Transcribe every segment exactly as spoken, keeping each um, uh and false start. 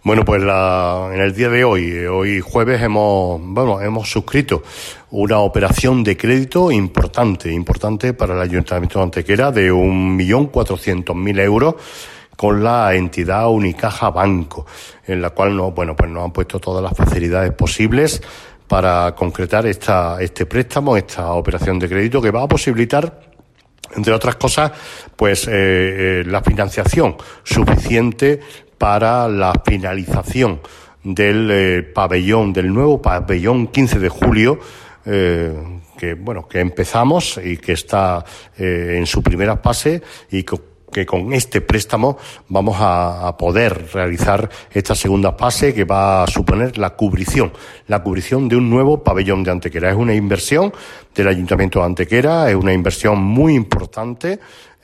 Bueno, pues la, en el día de hoy, hoy jueves, hemos, bueno, hemos suscrito una operación de crédito importante, importante para el Ayuntamiento de Antequera de un millón cuatrocientos mil euros con la entidad Unicaja Banco, en la cual no, bueno, pues nos han puesto todas las facilidades posibles para concretar esta, este préstamo, esta operación de crédito que va a posibilitar, entre otras cosas, pues eh, eh, la financiación suficiente para la finalización del eh, pabellón, del nuevo pabellón quince de julio, eh, que bueno, que empezamos y que está eh, en su primera fase y que que con este préstamo vamos a, a poder realizar esta segunda fase que va a suponer la cubrición, la cubrición de un nuevo pabellón de Antequera. Es una inversión del Ayuntamiento de Antequera, es una inversión muy importante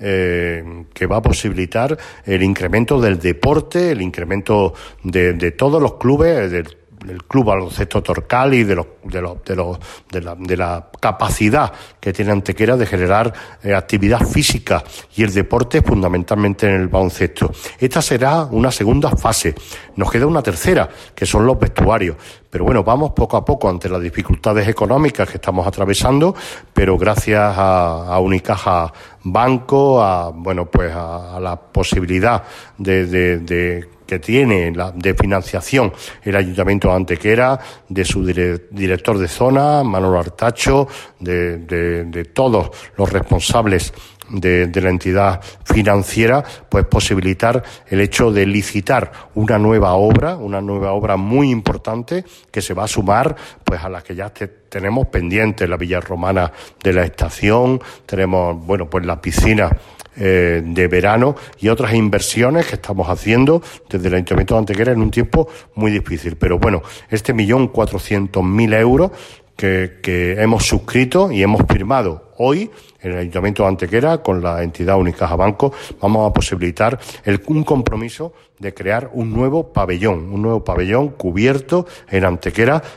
eh, que va a posibilitar el incremento del deporte, el incremento de, de todos los clubes, del el Club Baloncesto Torcal y de los de los de los de la, de la capacidad que tiene Antequera de generar eh, actividad física y el deporte fundamentalmente en el baloncesto. Esta será una segunda fase. Nos queda una tercera, que son los vestuarios. Pero bueno, vamos poco a poco ante las dificultades económicas que estamos atravesando, pero gracias a, a Unicaja Banco, a bueno pues a, a la posibilidad de, de, de que tiene la, de financiación el Ayuntamiento de Antequera, de su dire, director de zona, Manolo Artacho, de, de, de todos los responsables de, de la entidad financiera, pues posibilitar el hecho de licitar una nueva obra, una nueva obra muy importante que se va a sumar pues a las que ya te, tenemos pendientes, la Villa Romana de la Estación, tenemos, bueno, pues la piscina Eh, de verano y otras inversiones que estamos haciendo desde el Ayuntamiento de Antequera en un tiempo muy difícil. Pero bueno, este millón cuatrocientos mil euros que, que hemos suscrito y hemos firmado hoy en el Ayuntamiento de Antequera con la entidad Unicaja Banco, vamos a posibilitar el, un compromiso de crear un nuevo pabellón, un nuevo pabellón cubierto en Antequera